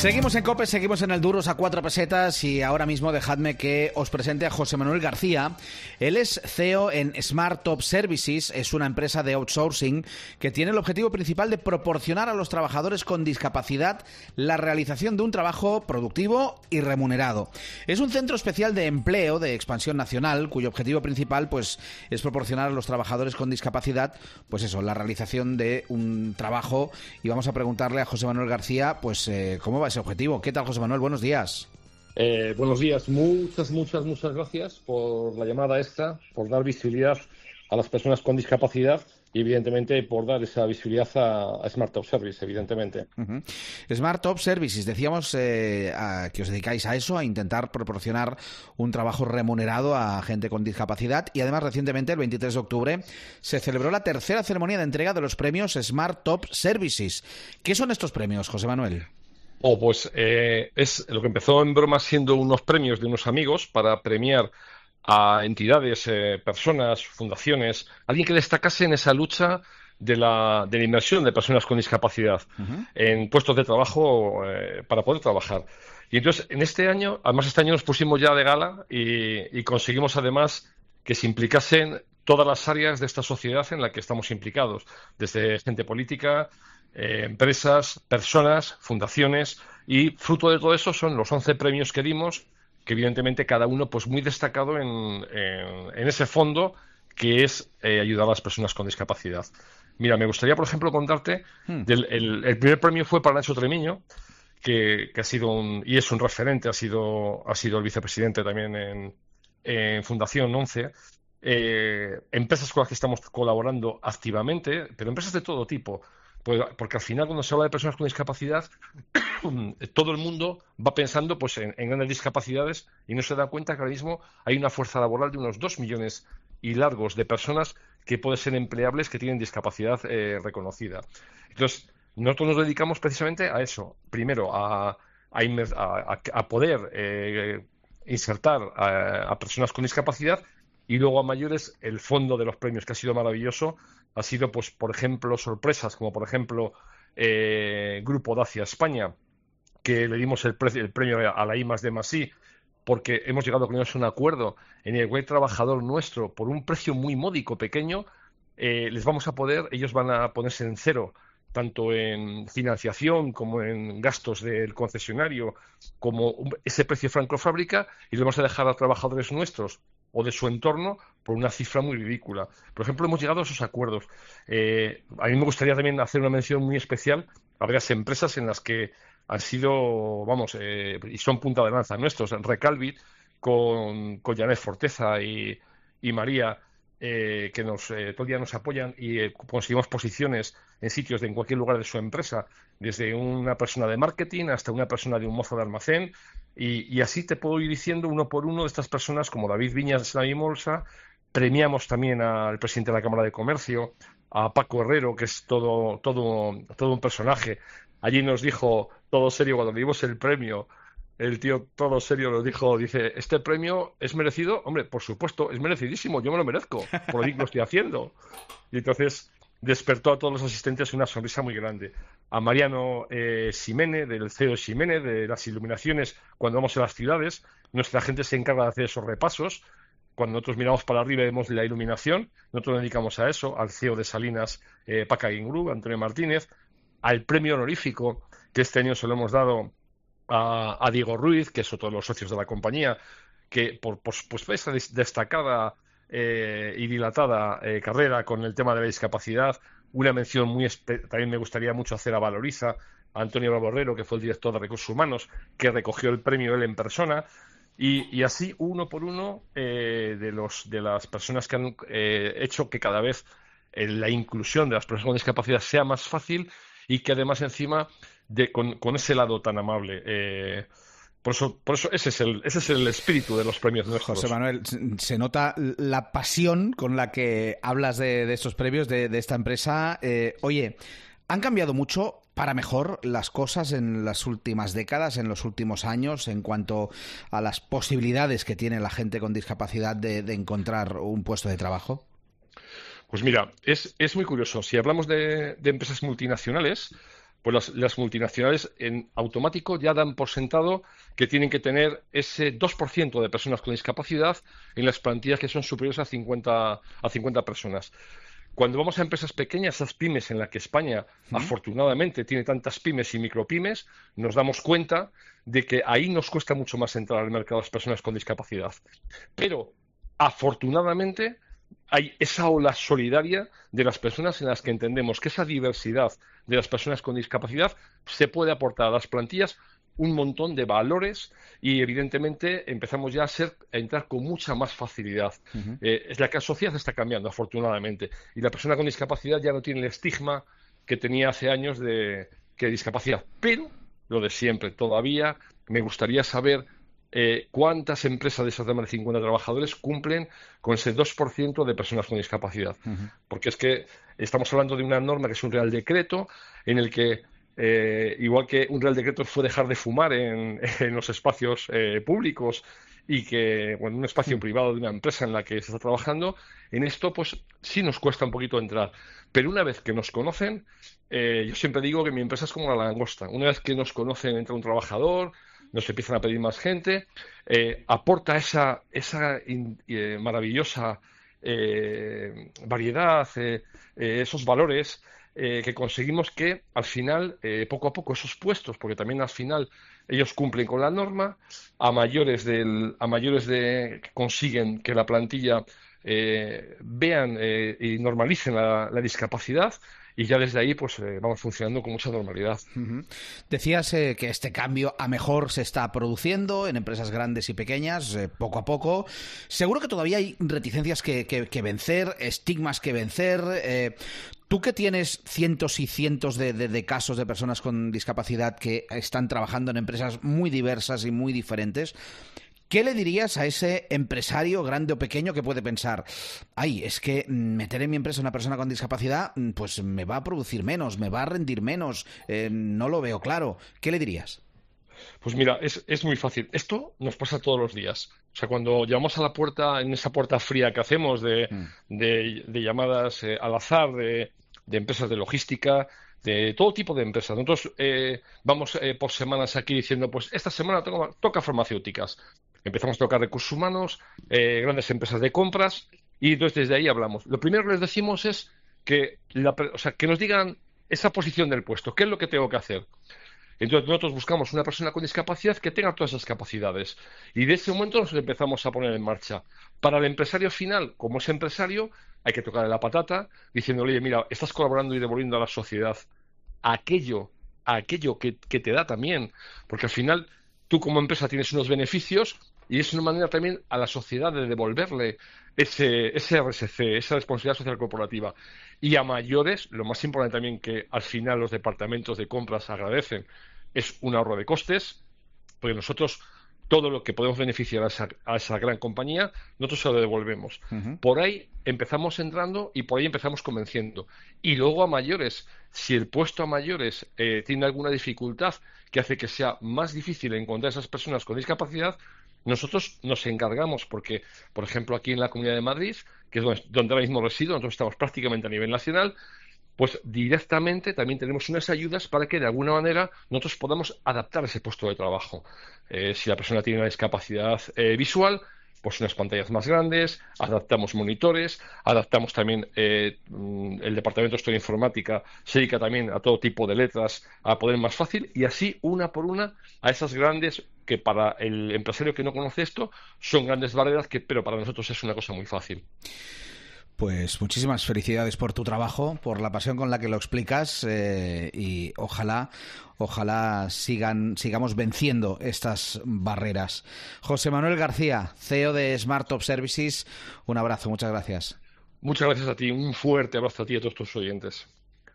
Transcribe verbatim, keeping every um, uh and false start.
Seguimos en COPE, seguimos en el Duros a cuatro pesetas y ahora mismo dejadme que os presente a José Manuel García. Él es C E O en Smart Top Services, es una empresa de outsourcing que tiene el objetivo principal de proporcionar a los trabajadores con discapacidad la realización de un trabajo productivo y remunerado. Es un centro especial de empleo de expansión nacional cuyo objetivo principal pues, es proporcionar a los trabajadores con discapacidad pues eso, la realización de un trabajo, y vamos a preguntarle a José Manuel García pues eh, cómo va ese objetivo. ¿Qué tal, José Manuel? Buenos días. Eh, buenos días. Muchas, muchas, muchas gracias por la llamada esta, por dar visibilidad a las personas con discapacidad y, evidentemente, por dar esa visibilidad a, a Smart Top Services, evidentemente. Uh-huh. Smart Top Services, decíamos eh, a, que os dedicáis a eso, a intentar proporcionar un trabajo remunerado a gente con discapacidad, y además recientemente, el veintitrés de octubre, se celebró la tercera ceremonia de entrega de los premios Smart Top Services. ¿Qué son estos premios, José Manuel? Oh, pues eh, es lo que empezó en broma siendo unos premios de unos amigos para premiar a entidades, eh, personas, fundaciones, alguien que destacase en esa lucha de la, de la inmersión de personas con discapacidad uh-huh. en puestos de trabajo eh, para poder trabajar. Y entonces, en este año, además este año nos pusimos ya de gala y, y conseguimos además que se implicasen todas las áreas de esta sociedad en la que estamos implicados, desde gente política, Eh, empresas, personas, fundaciones, y fruto de todo eso son los once premios que dimos, que evidentemente cada uno pues muy destacado en, en, en ese fondo que es eh, ayudar a las personas con discapacidad. Mira, me gustaría, por ejemplo, contarte, hmm. del, el, el primer premio fue para Nacho Tremiño, que, que ha sido un, y es un referente, ha sido, ha sido el vicepresidente también en, en Fundación once. Eh, empresas con las que estamos colaborando activamente, pero empresas de todo tipo. Porque al final, cuando se habla de personas con discapacidad, todo el mundo va pensando pues en, en grandes discapacidades y no se da cuenta que ahora mismo hay una fuerza laboral de unos dos millones y largos de personas que pueden ser empleables que tienen discapacidad eh, reconocida. Entonces, nosotros nos dedicamos precisamente a eso. Primero, a, a, a, a poder eh, insertar a, a personas con discapacidad, y luego a mayores el fondo de los premios, que ha sido maravilloso. Ha sido, pues, por ejemplo, sorpresas, como por ejemplo eh, Grupo Dacia España, que le dimos el, pre- el premio a la I más D más I, porque hemos llegado con ellos a un acuerdo en el que el trabajador nuestro, por un precio muy módico, pequeño, eh, les vamos a poder, ellos van a ponerse en cero, tanto en financiación como en gastos del concesionario, como un, ese precio franco fábrica, y le vamos a dejar a trabajadores nuestros o de su entorno por una cifra muy ridícula. Por ejemplo, hemos llegado a esos acuerdos. Eh, a mí me gustaría también hacer una mención muy especial a varias empresas en las que han sido, vamos, eh, y son punta de lanza nuestros. Recalvit, con, con Janet Forteza y, y María, eh, que nos eh, todo el día nos apoyan y eh, conseguimos posiciones en sitios de en cualquier lugar de su empresa, desde una persona de marketing hasta una persona de un mozo de almacén, y, y así te puedo ir diciendo uno por uno de estas personas, como David Viñas de la Bolsa. Premiamos también al presidente de la Cámara de Comercio, a Paco Herrero, que es todo, todo, todo un personaje. Allí nos dijo, todo serio, cuando le dimos el premio, el tío todo serio nos dijo, dice, ¿este premio es merecido? Hombre, por supuesto, es merecidísimo, yo me lo merezco, por lo que lo estoy haciendo. Y entonces despertó a todos los asistentes una sonrisa muy grande. A Mariano eh, Ximene, del C E O de Ximene, de las iluminaciones, cuando vamos a las ciudades, nuestra gente se encarga de hacer esos repasos. Cuando nosotros miramos para arriba y vemos la iluminación, nosotros nos dedicamos a eso, al C E O de Salinas, eh, Paca Guingru, Antonio Martínez, al premio honorífico, que este año se lo hemos dado a, a Diego Ruiz, que es otro de los socios de la compañía, que por, por, pues, por esa destacada eh, y dilatada eh, carrera con el tema de la discapacidad. Una mención muy espe- también me gustaría mucho hacer a Valoriza, a Antonio Borrero, que fue el director de Recursos Humanos, que recogió el premio él en persona. Y, y así, uno por uno, eh, de los de las personas que han eh, hecho que cada vez eh, la inclusión de las personas con discapacidad sea más fácil, y que además encima de con, con ese lado tan amable. Eh, por eso, por eso ese es el ese es el espíritu de los premios nuestros. José Manuel, se nota la pasión con la que hablas de, de estos premios, de, de esta empresa. Eh, oye, ¿han cambiado mucho para mejor las cosas en las últimas décadas, en los últimos años, en cuanto a las posibilidades que tiene la gente con discapacidad de, de encontrar un puesto de trabajo? Pues mira, es, es muy curioso. Si hablamos de, de empresas multinacionales, pues las, las multinacionales en automático ya dan por sentado que tienen que tener ese dos por ciento de personas con discapacidad en las plantillas que son superiores a cincuenta, a cincuenta personas. Cuando vamos a empresas pequeñas, esas pymes en las que España, ¿Mm? afortunadamente, tiene tantas pymes y micropymes, nos damos cuenta de que ahí nos cuesta mucho más entrar al mercado de las personas con discapacidad. Pero, afortunadamente, hay esa ola solidaria de las personas en las que entendemos que esa diversidad de las personas con discapacidad se puede aportar a las plantillas un montón de valores y evidentemente empezamos ya a ser a entrar con mucha más facilidad. Uh-huh. Eh, es la que la sociedad está cambiando, afortunadamente, y la persona con discapacidad ya no tiene el estigma que tenía hace años de que discapacidad. Pero lo de siempre, todavía me gustaría saber eh, cuántas empresas de esas de más de cincuenta trabajadores cumplen con ese dos por ciento de personas con discapacidad. Uh-huh. Porque es que estamos hablando de una norma que es un Real Decreto en el que Eh, igual que un Real Decreto fue dejar de fumar en, en los espacios eh, públicos y que, bueno, un espacio privado de una empresa en la que se está trabajando, en esto pues sí nos cuesta un poquito entrar. Pero una vez que nos conocen, eh, yo siempre digo que mi empresa es como la langosta. Una vez que nos conocen, entra un trabajador, nos empiezan a pedir más gente, eh, aporta esa, esa in, eh, maravillosa eh, variedad, eh, eh, esos valores Eh, que conseguimos que al final, eh, poco a poco, esos puestos, porque también al final ellos cumplen con la norma, a mayores del, a mayores de que consiguen que la plantilla eh, vean eh, y normalicen la, la discapacidad. Y ya desde ahí pues eh, vamos funcionando con mucha normalidad. Uh-huh. Decías eh, que este cambio a mejor se está produciendo en empresas grandes y pequeñas, eh, poco a poco. Seguro que todavía hay reticencias que, que, que vencer, estigmas que vencer. Eh, tú que tienes cientos y cientos de, de, de casos de personas con discapacidad que están trabajando en empresas muy diversas y muy diferentes, ¿qué le dirías a ese empresario grande o pequeño que puede pensar, ay, es que meter en mi empresa una persona con discapacidad pues me va a producir menos, me va a rendir menos, eh, no lo veo claro? ¿Qué le dirías? Pues mira, es, es muy fácil. Esto nos pasa todos los días. O sea, cuando llamamos a la puerta, en esa puerta fría que hacemos de, mm. de, de llamadas eh, al azar, de, de empresas de logística, de todo tipo de empresas. Nosotros eh, vamos eh, por semanas aquí diciendo, pues esta semana toca, toca farmacéuticas. Empezamos a tocar recursos humanos, eh, grandes empresas de compras, y entonces desde ahí hablamos. Lo primero que les decimos es que, la, o sea, que nos digan esa posición del puesto, qué es lo que tengo que hacer. Entonces nosotros buscamos una persona con discapacidad que tenga todas esas capacidades. Y de ese momento nos empezamos a poner en marcha. Para el empresario final, como es empresario, hay que tocarle la patata diciéndole, oye, mira, estás colaborando y devolviendo a la sociedad aquello, aquello que, que te da también. Porque al final tú como empresa tienes unos beneficios y es una manera también a la sociedad de devolverle ese, ese R S C, esa responsabilidad social corporativa. Y a mayores, lo más importante también que al final los departamentos de compras agradecen es un ahorro de costes, porque nosotros todo lo que podemos beneficiar a esa, a esa gran compañía, nosotros se lo devolvemos. Uh-huh. Por ahí empezamos entrando y por ahí empezamos convenciendo. Y luego a mayores, si el puesto a mayores eh, tiene alguna dificultad que hace que sea más difícil encontrar a esas personas con discapacidad, nosotros nos encargamos, porque, por ejemplo, aquí en la Comunidad de Madrid, que es donde, donde ahora mismo resido, nosotros estamos prácticamente a nivel nacional, pues directamente también tenemos unas ayudas para que de alguna manera nosotros podamos adaptar ese puesto de trabajo. Eh, si la persona tiene una discapacidad eh, visual, pues unas pantallas más grandes, adaptamos monitores, adaptamos también eh, el departamento de historia informática, se dedica también a todo tipo de letras, a poder más fácil, y así una por una a esas grandes que para el empresario que no conoce esto son grandes barreras, que pero para nosotros es una cosa muy fácil. Pues muchísimas felicidades por tu trabajo, por la pasión con la que lo explicas eh, y ojalá, ojalá sigan, sigamos venciendo estas barreras. José Manuel García, C E O de Smart Top Services, un abrazo, muchas gracias. Muchas gracias a ti, un fuerte abrazo a ti y a todos tus oyentes.